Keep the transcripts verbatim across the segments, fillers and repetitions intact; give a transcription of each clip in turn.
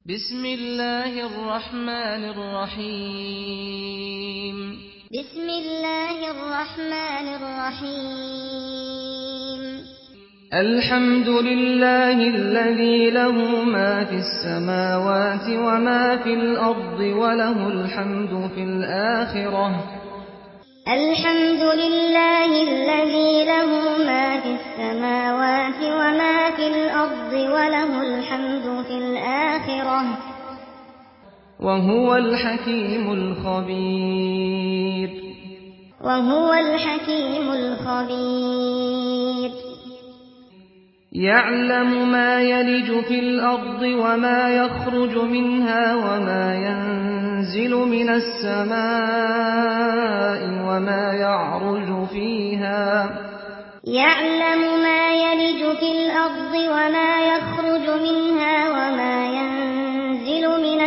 بسم الله الرحمن الرحيم بسم الله الرحمن الرحيم الحمد لله الذي له ما في السماوات وما في الأرض وله الحمد في الآخرة الحمد لله الذي له ما في السماوات وما في الأرض وله الحمد في الآخرة وهو الحكيم الخبير وهو الحكيم الخبير يعلم ما يلج في الأرض وما يخرج منها وما ينزل من السماء وما يعرج فيها يعلم ما يلج في الأرض وما يخرج منها وما ينزل من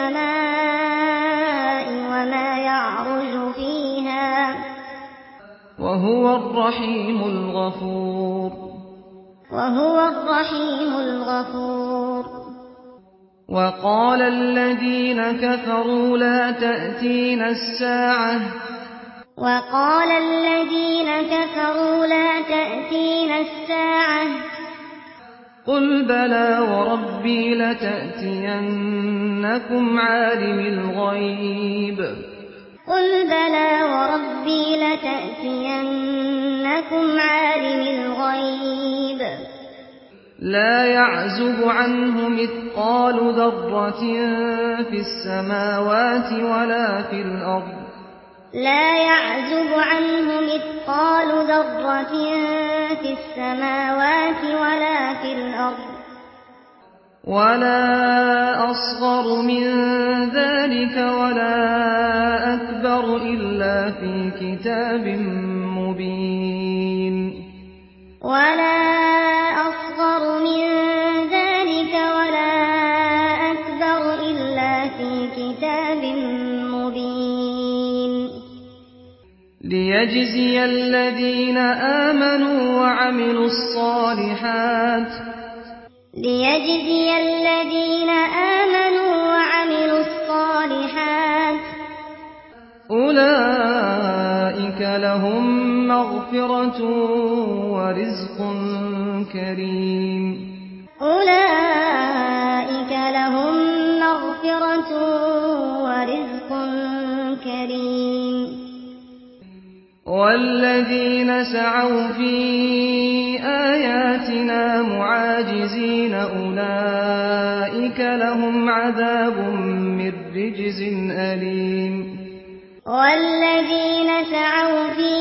السماء وما يعرج فيها وهو الرحيم الغفور وهو الرحيم الغفور وقال الذين كفروا لا تأتينا الساعة وقال الذين كفروا لا تأتينا الساعة قل بلى وربي لتأتينكم عالم الغيب قل بلى وربي لتأتينكم عالم الغيب لا يعزب عنه مثقال ذرة في السماوات ولا في الأرض لا يعزب عنه مثقال ذرة في السماوات ولا في الأرض ولا أصغر من ذلك ولا أكبر إلا في كتاب مبين ولا أصغر من ذلك ولا أكبر إلا في كتاب مبين ليجزي الذين آمنوا وعملوا الصالحات ليجزي الذين آمنوا وعملوا الصالحات أولئك لهم مغفرة ورزق كريم أولئك لهم مغفرة ورزق كريم والذين سعوا في آياتنا معاجزين أولئك لهم عذاب من رجز أليم والذين سعوا في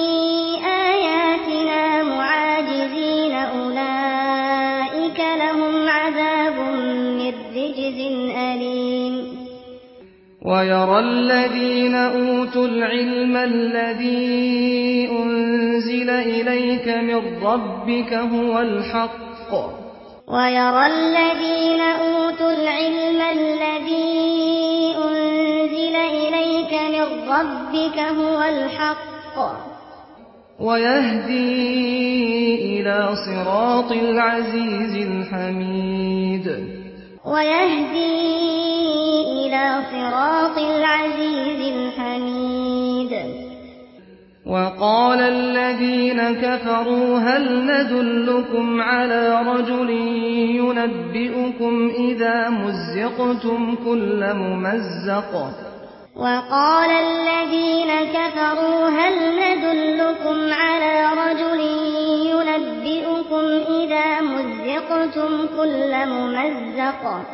آياتنا معاجزين أولئك لهم عذاب من رجز أليم ويرى الذين أوتوا العلم الذي أنزل إليك من ربك هو الحق ويرى الذين أوتوا العلم الذي أنزل إليك من ربك هو الحق ويهدي إلى صراط العزيز الحميد ويهدي إلى صراط العزيز الحميد وقال الذين كفروا هل ندلكم على رجل ينبئكم إذا مزقتم كل ممزق وقال الذين كفروا هل ندلكم على رجل ينبئكم إذا مزقتم كل ممزق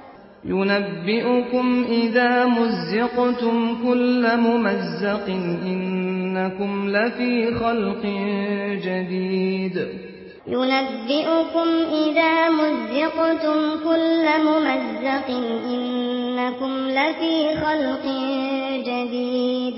ينبئكم إذا مزقتم كل ممزق إنكم لفي خلق جديد ينبئكم إذا مزقتم كل ممزق إنكم لفي خلق جديد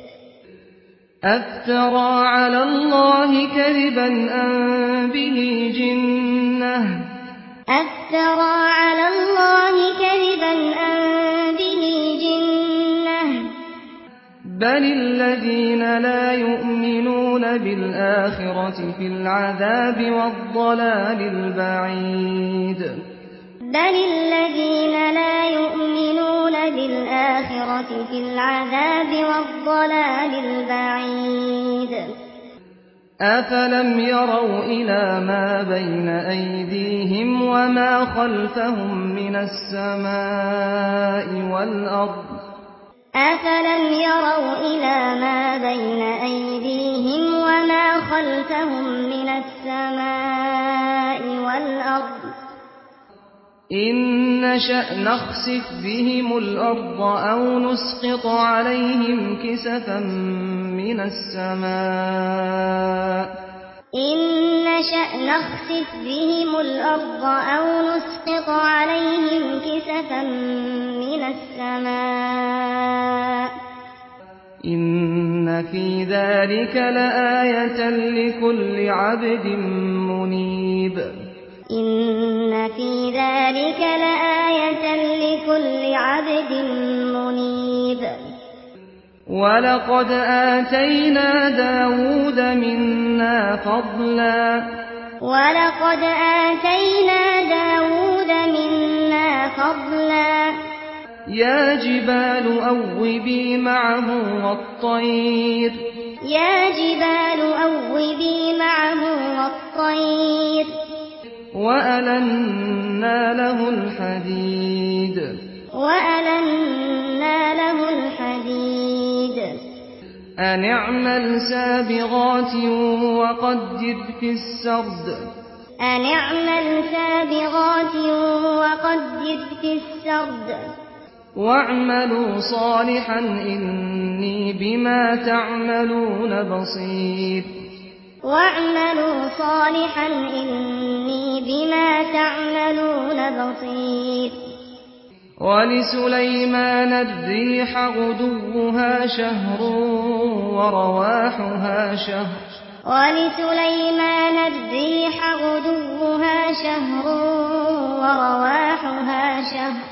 أفترى على الله كذبا أم به جنة أفترى على الله كذبا أم به جنة بل الذين لا يؤمنون بالآخرة في العذاب والضلال البعيد بل الذين لا الآخرة في العذاب والضلال البعيد. أفلم يروا إلى ما بين أيديهم وما خلفهم من السماء والأرض أفلم يروا إلى ما بين أيديهم وما خلفهم من السماء والأرض إن نشأ نخسف بهم الأرض أو نسقط عليهم كسفا من السماء إن نشأ نخسف بهم الأرض أو نسقط عليهم كسفا من السماء إن في ذلك لآية لكل عبد منيب إن في ذلك لآية لكل عبد منيب. ولقد آتينا داود منا فضلا ولقد آتينا داود منا فضلا يا جبال أوبي معه والطير يا جبال أوبي معه والطير وألنا له الحديد وألنا له الحديد أن اعمل سابغات وقدر في السرد أن اعمل سابغات وقدر في السرد واعملوا صالحا إني بما تعملون بصير واعملوا صالحا إني بما تعملون بصير. ولسليمان الريح غدوها شهر ورواحها شهر ولسليمان الريح غدوها شهر ورواحها شهر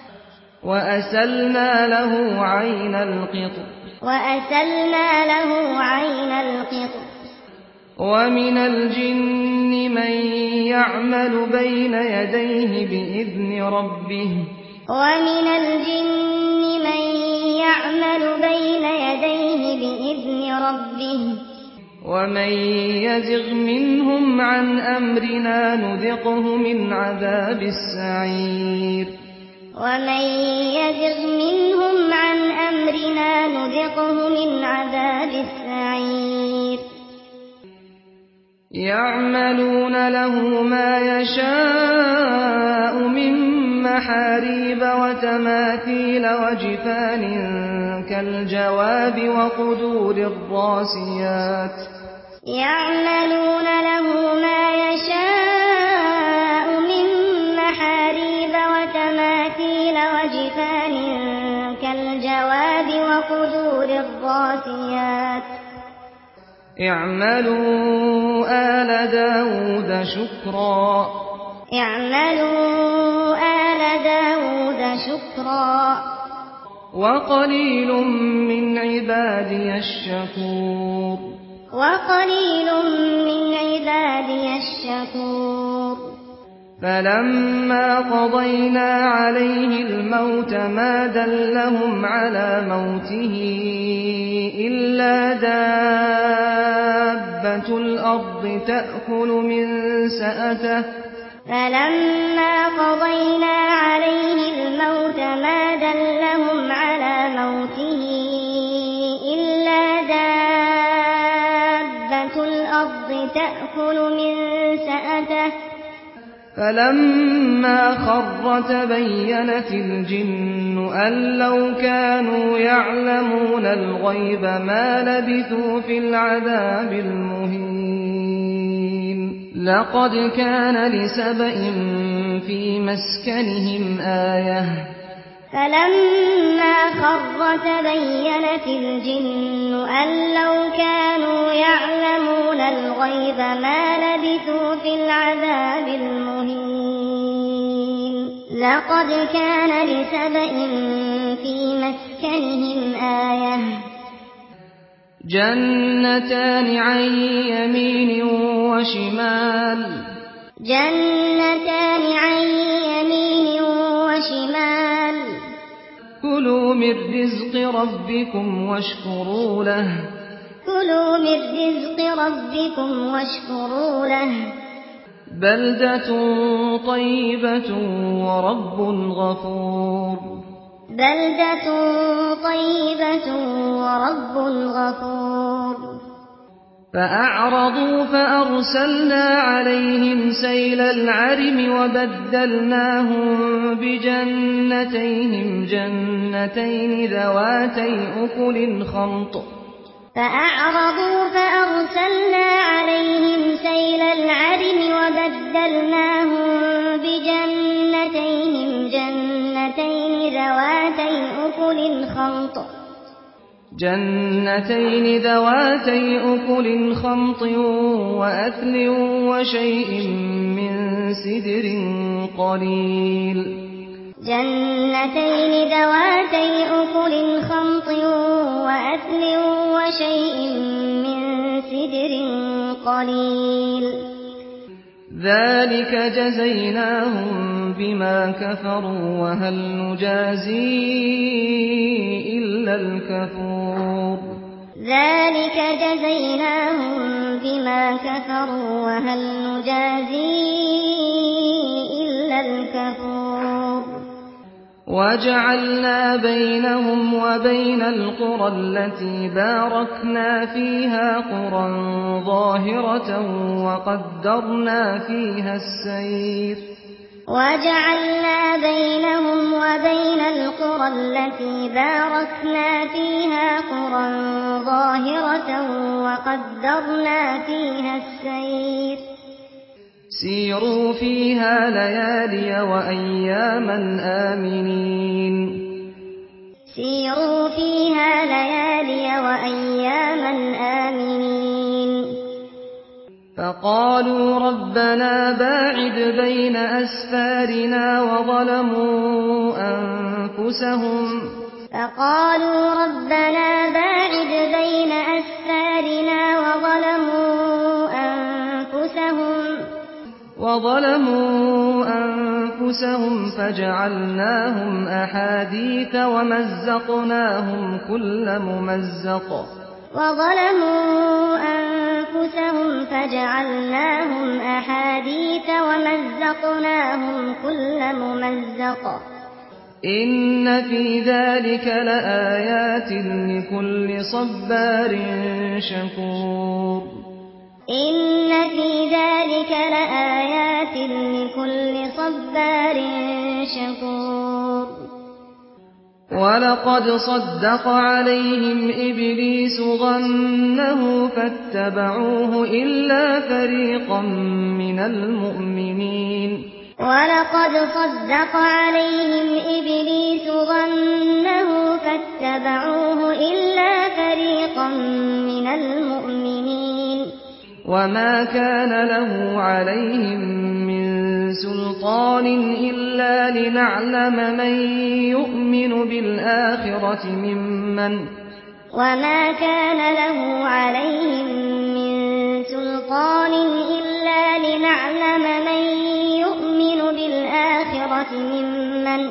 وأسلنا له عين القطر وأسلنا له عين القطر ومن الجن من يعمل بين يديه بإذن ربه ومن الجن من يعمل بين يديه بإذن ربه ومن يزغ منهم عن أمرنا نذقه من عذاب السعير ومن يزغ منهم عن أمرنا نذقه من عذاب السعير. يعملون له ما يشاء من محاريب وتماثيل وجفان كالجواب وقدور الراسيات يعملون له ما يشاء من محاريب وتماثيل وجفان كالجواب وقدور الراسيات اعملوا آل داود شكرا اعملوا آل داود شكرا وقليل من عبادي الشكور وقليل من عبادي الشكور. فلما قضينا عليه الموت ما دلهم على موته إلا دابة الأرض تأكل من سأته فلما قضينا عليه الموت ما دلهم على موته إلا دابة الأرض تأكل من سأته فلما خر تبينت الجن أن لو كانوا يعلمون الغيب ما لبثوا في العذاب المهين لقد كان لسبإ في مسكنهم آية فلما خر تبينت الجن أن لو كانوا يعلمون الغيب ما لبثوا في العذاب المهين لقد كان لسبإ في مسكنهم آية جنتان عن يمين وشمال جنتان عن يمين وشمال كلوا من رزق ربكم واشكروا له كلوا من رزق ربكم واشكروا له بلدة طيبة ورب غفور بلدة طيبة ورب غفور فأعرضوا فأرسلنا عليهم سيل العرم وبدلناهم بجنتيهم جنتين ذواتي أكل خمط فأعرضوا فأرسلنا عليهم سيل العرم وبدلناهم بجنتيهم جنتين ذواتي أكل خمط جنتين ذواتي أكل خمط وأثل وشيء من سدر قليل جنتين ذواتي أكل خمط وأثل وشيء من سدر قليل ذلك جزيناهم بما كفروا وهل نجازي إلا الكفور ذلك جزيناهم بما كفروا وهل نجازي إلا الكفور وجعلنا بينهم وبين القرى التي باركنا فيها قرى ظاهرة وقدرنا فيها السير وجعلنا بينهم وبين القرى التي باركنا فيها قرى ظاهرة وقدرنا فيها السير سيروا فيها ليالي وأياما آمنين سيروا فيها ليالي وأياما آمنين فقالوا ربنا باعد بين أسفارنا وظلموا أنفسهم فقالوا ربنا باعد بين أسفارنا وظلموا أنفسهم وظلموا أنفسهم فجعلناهم أحاديث ومزقناهم كل ممزق وظلموا أنفسهم فجعلناهم أحاديث ومزقناهم كل ممزق إن في ذلك لآيات لكل صبار شكور إن في ذلك لآيات لكل صبار شكور ولقد صدق عليهم إبليس ظنه فاتبعوه إلا فريقا من المؤمنين ولقد صدق عليهم إبليس ظنه فاتبعوه إلا فريقا من المؤمنين وما كان له عليهم من سلطان إلا لنعلم من يؤمن بالآخرة ممن وما كان له عليهم من سلطان إلا لنعلم من يؤمن بالآخرة ممن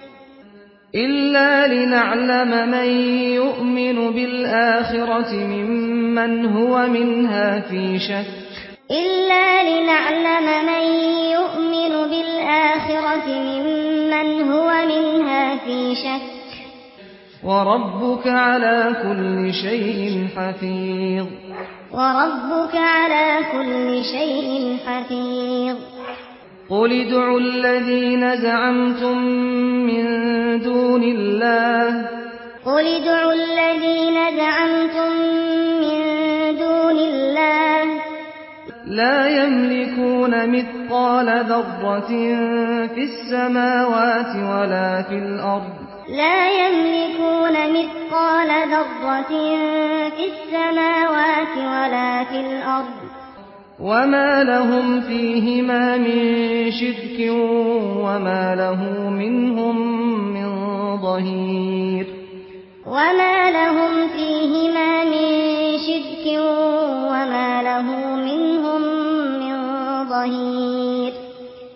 إلا لنعلم من يؤمن بالآخرة ممن هو منها في شك إلا لنعلم من يؤمن بالآخرة ممن هو منها في شك وربك على كل شيء حفيظ وربك على كل شيء حفيظ قل ادعوا الذين زعمتم من دون الله قل ادعوا الذين زعمتم من دون الله لا يملكون مثقال ذرة في السماوات ولا في الأرض لا يملكون مثقال ذرة في السماوات ولا في الأرض وما لهم فيهما من شرك وما له منهم من ظهير وما لهم فيهما من شرك وما له منهم من ظهير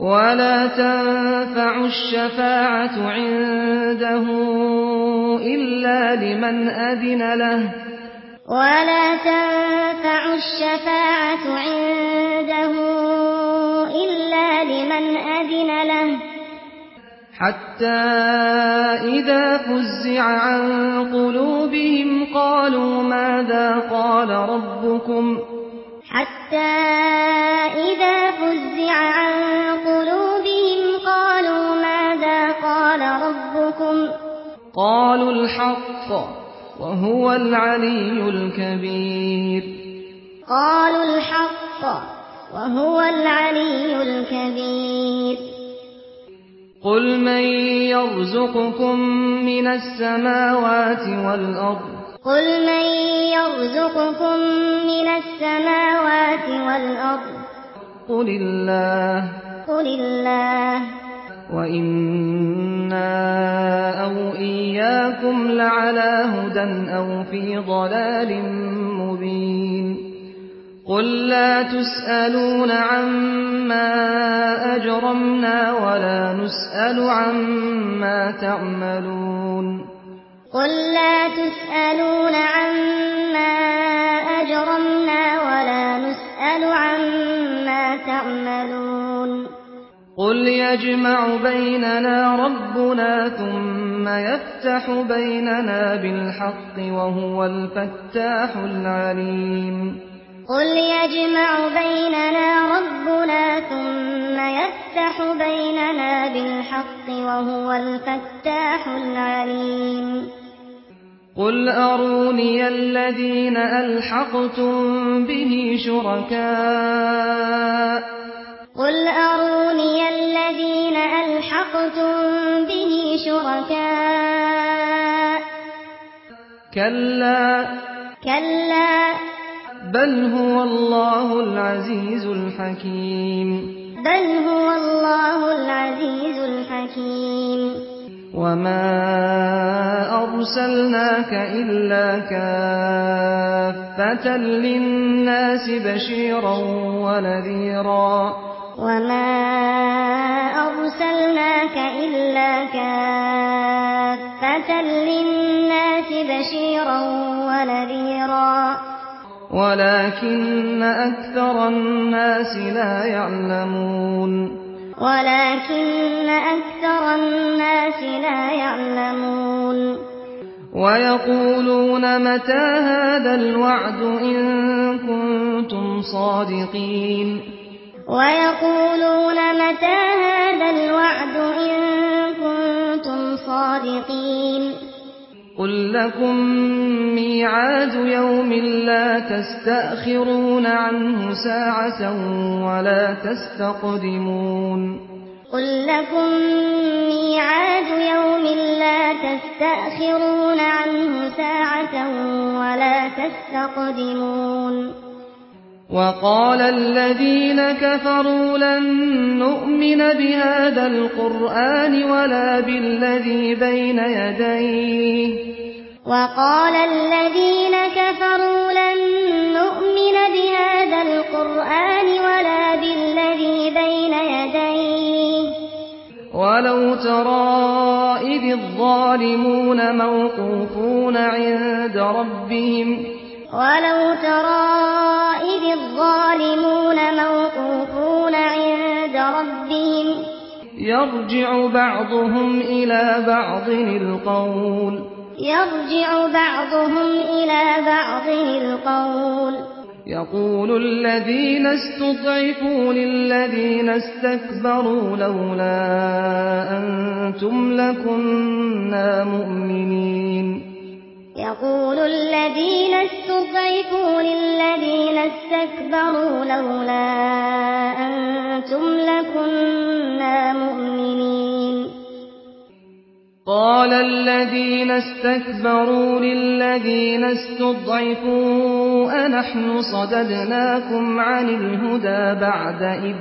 ولا تنفع الشفاعة عنده إلا لمن أذن له ولا تنفع الشفاعة عنده إلا لمن أذن له حتى إذا فزع عن قلوبهم قالوا ماذا قال ربكم حتى إذا فزع عن قلوبهم قالوا ماذا قال ربكم قالوا الحق وهو العلي الكبير قالوا الحق وهو العلي الكبير قل من يرزقكم من السماوات والأرض قل من يرزقكم من السماوات والأرض قل الله قل الله وإنا أو إياكم لعلى هدى أو في ضلال مبين قل لا تسألون عما أجرمنا ولا نسأل عما تعملون قل لا تسألون عما أجرمنا ولا نسأل عما تعملون قل يجمع بيننا ربنا ثم يفتح بيننا بالحق وهو الفتاح العليم قل يجمع بيننا ربنا ثم يفتح بيننا بالحق وهو الفتاح العليم قل أروني الذين ألحقتم به شركاء قل أروني الذين ألحقتم به شركاء كلا كلا بل هو الله العزيز الحكيم بل هو الله العزيز الحكيم وما أرسلناك إلا كافة للناس بشيرا ونذيرا وما أرسلناك إلا كافة للناس بشيرا ونذيرا ولكن أكثر الناس لا يعلمون ولكن أكثر الناس لا يعلمون ويقولون متى هذا الوعد إن كنتم صادقين ويقولون متى هذا الوعد إن كنتم صادقين قل لكم ميعاد يوم لا تستأخرون عنه ساعة ولا تستقدمون قل لكم ميعاد يوم لا تستأخرون عنه ساعة ولا تستقدمون وقال الذين كفروا لن نؤمن بهذا القرآن ولا بالذي بين يديه وقال الذين كفروا لن نؤمن بهذا القرآن ولا بالذي بين يديه ولو ترى إذ الظالمون موقوفون عند ربهم ولو ترى إذ الظالمون موقوفون عند ربهم يرجع بعضهم إلى بعض القول يرجع بعضهم إلى بعض القول يقول الذين استضعفوا للذين استكبروا لولا أنتم لكنا مؤمنين يقول الذين استضعفوا للذين استكبروا لولا أنتم لكنا مؤمنين قال الذين استكبروا للذين استضعفوا أنحن صددناكم عن الهدى بعد إذ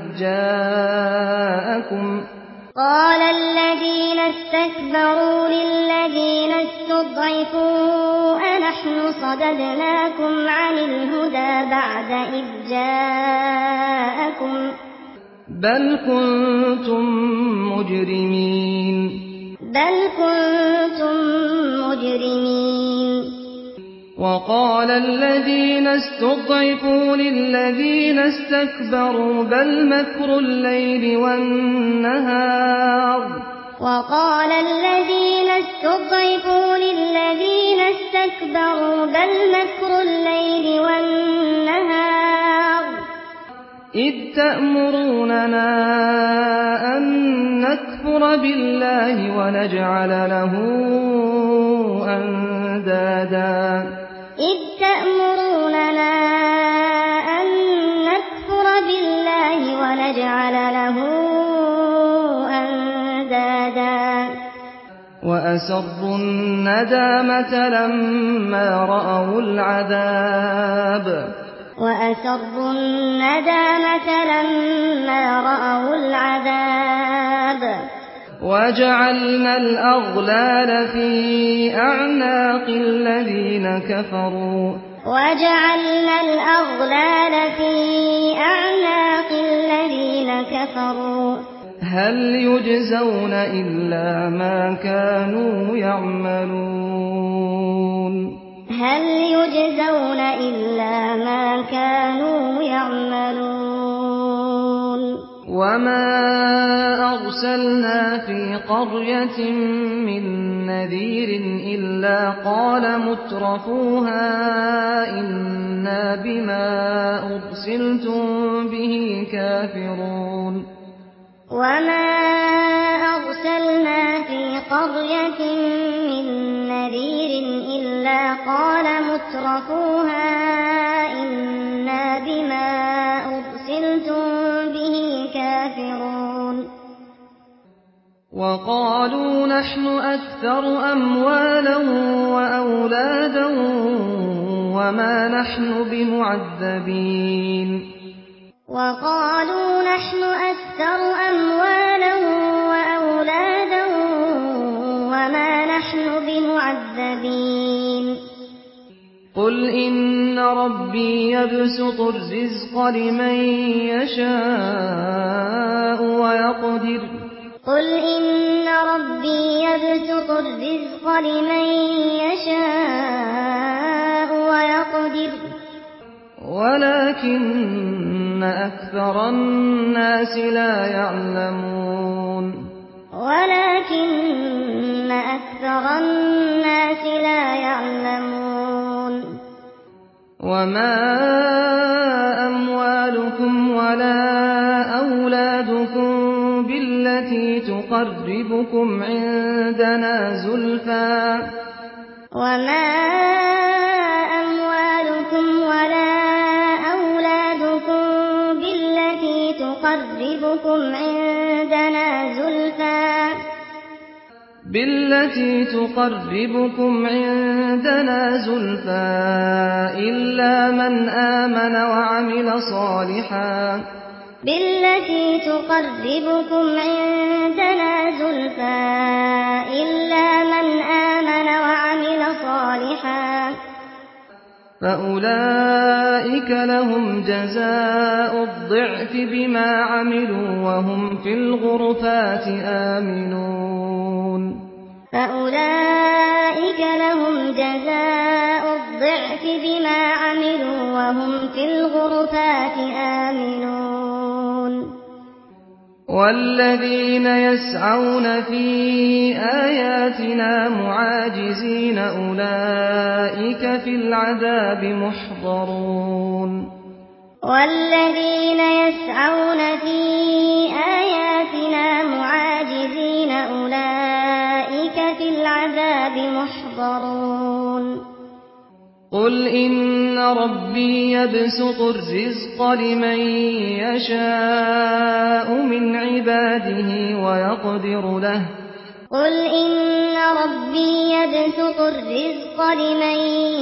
جاءكم قال الذين استكبروا للذين استضعفوا أنحن صددناكم عن الهدى بعد إذ جاءكم بل كنتم مجرمين بل كنتم مجرمين وقال الذين استضعفوا للذين استكبروا بل مكر الليل والنهار وقال الذين استضعفوا للذين استكبروا بل مكر الليل والنهار إذ تأمروننا أن نكفر بالله ونجعل له أندادا إذ تأمروننا أن نكفر بالله ونجعل له أندادا وأسروا الندامة لما رأوا العذاب وأسروا الندامة لما رأوا العذاب وجعلنا الأغلال في أعناق الذين كفروا وجعلنا الأغلال في أعناق الذين كفروا هل يجزون إلا ما كانوا يعملون هل يجزون إلا ما كانوا يعملون وما أرسلنا في قرية من نذير إلا قال مترفوها إنا بما أرسلتم به كافرون وما أرسلنا في قرية من نذير إلا قال مترفوها إنا بما أرسلتم به كافرون وقالوا نحن أكثر أموالا وأولادا وما نحن بمعذبين وقالوا نحن أكثر أموالا وأولادا وما نحن بمعذبين قل إن ربي يبسط الرزق لمن يشاء ويقدر قل إن ربي يبسط الرزق لمن يشاء ويقدر ولكن أكثر الناس لا يعلمون ولكن أكثر الناس لا يعلمون وما أموالكم ولا أولادكم بالتي تقربكم عندنا زلفى وما أموالكم ولا أولادكم بالتي تقربكم عندنا زلفى بالتي تقربكم عندنا زلفى إلا من آمن وعمل صالحا بالتي تقربكم عندنا زلفى إلا من آمن وعمل صالحا فأولئك لهم جزاء الضعف بما عملوا وهم في الغرفات آمنون فأولئك لهم جزاء الضعف بما عملوا وهم في الغرفات آمنون والذين يسعون في آياتنا معاجزين أولئك في العذاب محضرون والذين يسعون في آياتنا معاجزين أولئك في العذاب محضرون قل إن ربي يبسط الرزق لمن يشاء من عباده ويقدر له قل إن ربي يبسط الرزق لمن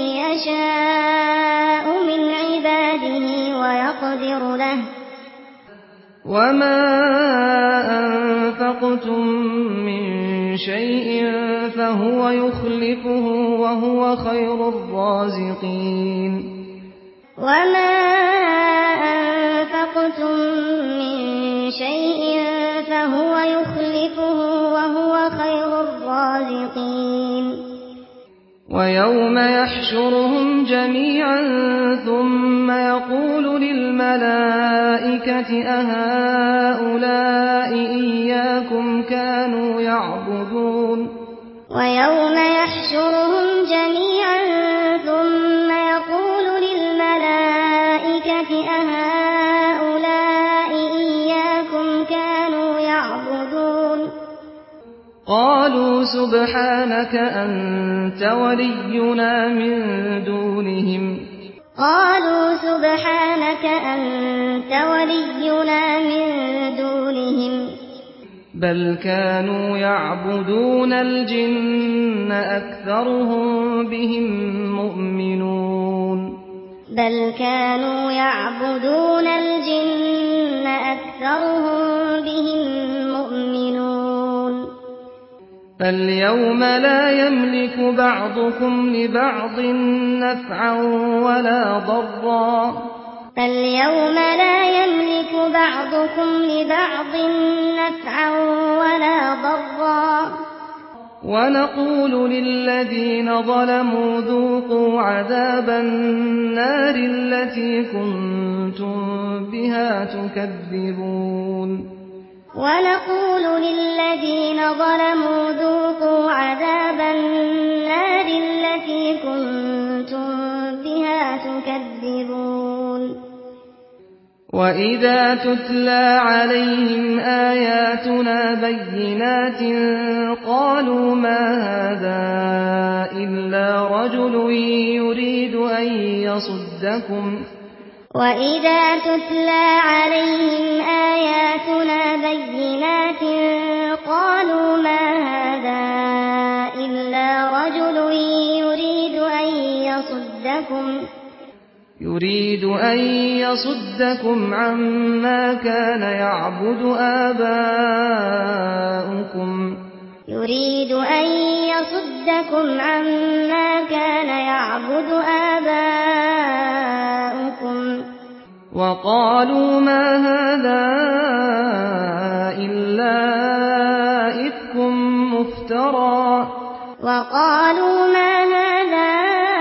يشاء من عباده ويقدر له وما أنفقتم من شيء فهو يخلفه وهو خير الرازقين وما أنفقتم من شيء فهو يخلفه وهو خير الرازقين ويوم يحشرهم جميعا ثم يقول للملائكة أهؤلاء إياكم كانوا يعبدون ويوم يحشرهم جميعا ثم يقول للملائكة أهؤلاء إياكم كانوا يعبدون قالوا سبحانك أنت ولينا من دونهم قالوا سبحانك أنت ولينا من دونهم بل كانوا يعبدون الجن أكثرهم بهم مؤمنون بل كانوا يعبدون الجن أكثرهم بهم مؤمنون فاليوم لا يملك بعضكم لبعض نفعا ولا ضرا فاليوم لا يملك بعضكم لبعض نفعا ولا ضرا ونقول للذين ظلموا ذوقوا عذاب النار التي كنتم بها تكذبون ونقول للذين ظلموا ذوقوا عذاب النار التي كنتم بها تكذبون وَإِذَا تُتْلَى عَلَيْهِمْ آيَاتُنَا بَيِّنَاتٍ قَالُوا مَا هَذَا إِلَّا رَجُلٌ يُرِيدُ أَن يَصُدَّكُمْ وَإِذَا تُتْلَى عَلَيْهِمْ آيَاتُنَا بَيِّنَاتٍ قَالُوا مَا هَذَا إِلَّا رَجُلٌ يُرِيدُ أَن يَصُدَّكُمْ يريد أن يصدكم عما كان يعبد آباؤكم يريد أن يصدكم عما كان يعبد آباؤكم وقالوا ما هذا إلا إفك مفترى وقالوا ما هذا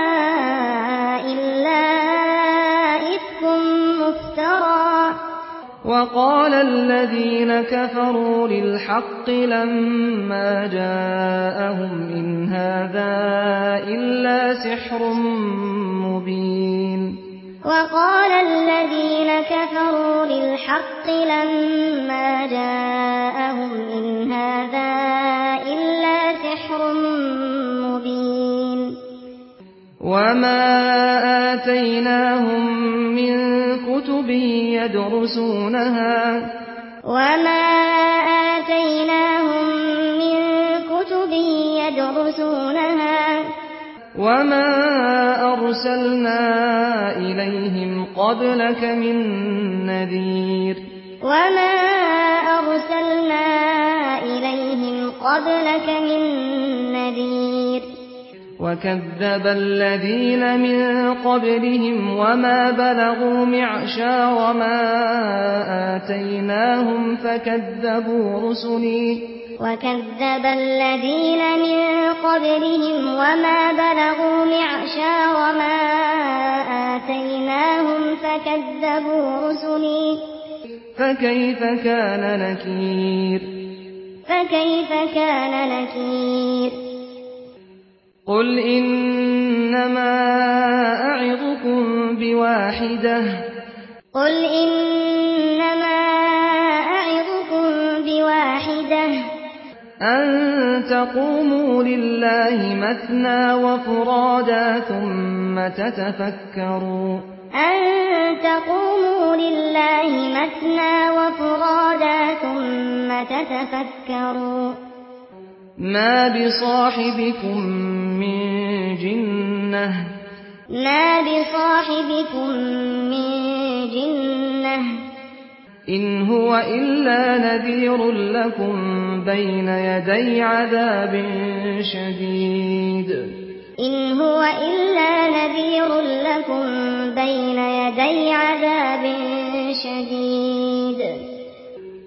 وقال الذين كفروا للحق لما جاءهم إن هذا إلا سحر مبين وقال الذين كفروا للحق لما جاءهم إن هذا إلا سحر مبين وما آتيناهم من كتب يدرسونها وما آتيناهم من كتب يدرسونها وما أرسلنا إليهم قبلك من نذير وما أرسلنا إليهم قبلك من نذير وكذب الذين من قبلهم وما بلغوا معشار ما آتيناهم فكذبوا رسلي وكذب الذين من قبلهم وما بلغوا معشار ما آتيناهم فكذبوا رسلي فكيف كان نكير فكيف كان نكير قل إنما أعظكم بواحدة قل إنما أعظكم بواحدة أن تقوموا لله مثنى وفرادا ثم تتفكروا أن تقوموا لله مثنى وفرادا ثم تتفكروا ما بصاحبكم من جنة ما بصاحبكم من جنة إن هو إلا نذير لكم بين يدي عذاب شديد إن هو إلا نذير لكم بين يدي عذاب شديد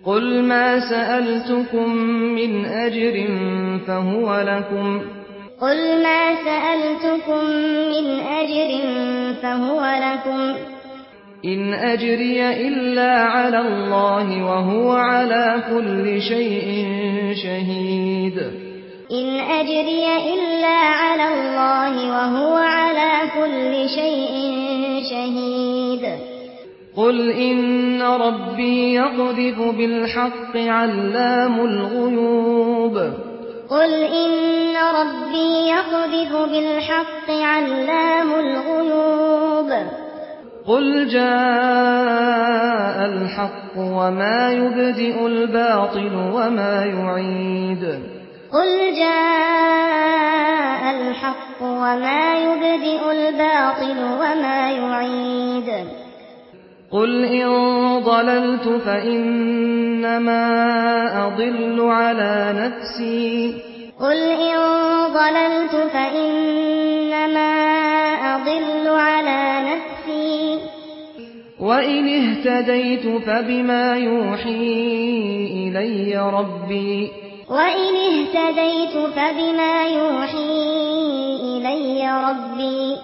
قل ما سألتكم من أجر فهو لكم قل ما سألتكم من أجر فهو لكم إن أجري إلا على الله وهو على كل شيء شهيد إن أجري إلا على الله وهو على كل شيء شهيد قل إن ربي يقذف بالحق علام الغيوب قل إن ربي يقذف بالحق علام الغيوب قل جاء الحق وما يبدئ الباطل وما يعيد قل جاء الحق وما يبدئ الباطل وما يعيد قل إن ضللت فإنما أضل على نفسي قل إن ضللت فإنما أضل على نفسي وإن اهتديت فبما يوحي إلي ربي وإن اهتديت فبما يوحي إلي ربي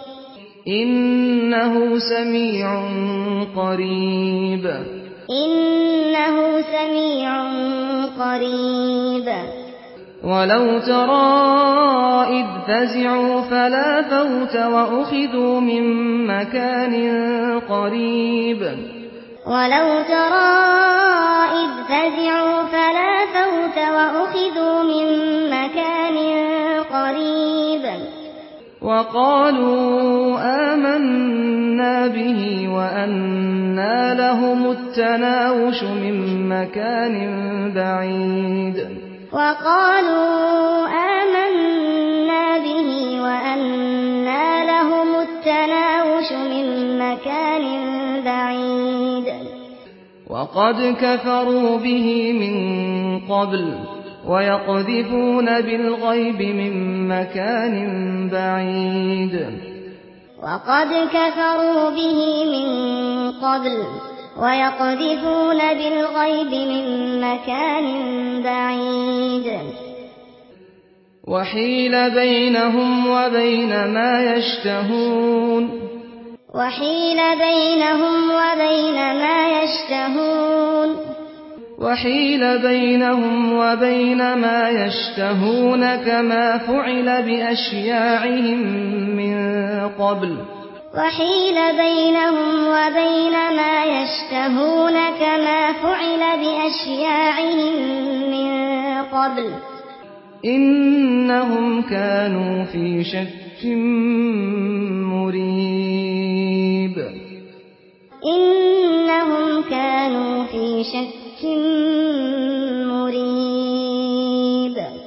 إنه سميع قريب إنه سميع قريب ولو ترى إذ فزعوا فلا فوت وأخذوا من مكان قريب ولو ترى إذ فزعوا فلا فوت وأخذوا من مكان قريب وقالوا آمنا به وأنى لهم التناوش من مكان بعيد وقالوا آمنا به وأنى لهم التناوش من مكان بعيد وقد كفروا به من قبل ويقذفون بالغيب من مكان بعيد وقد كفروا به من قبل ويقذفون بالغيب من مكان بعيد وحيل بينهم وبين ما يشتهون وحيل بينهم وبين ما يشتهون وحيل بينهم وبين ما يشتهون كما فعل بأشياعهم من قبل وحيل بينهم وبين ما يشتهون كما فعل بأشياعهم من قبل إنهم كانوا في شك مريب إنهم كانوا في شك